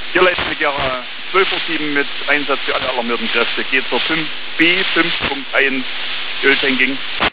Hier Leipzig Jahre 12:07 mit Einsatz für alle alarmierten Kräfte. Geht zur 5B 5.1 Öltanking.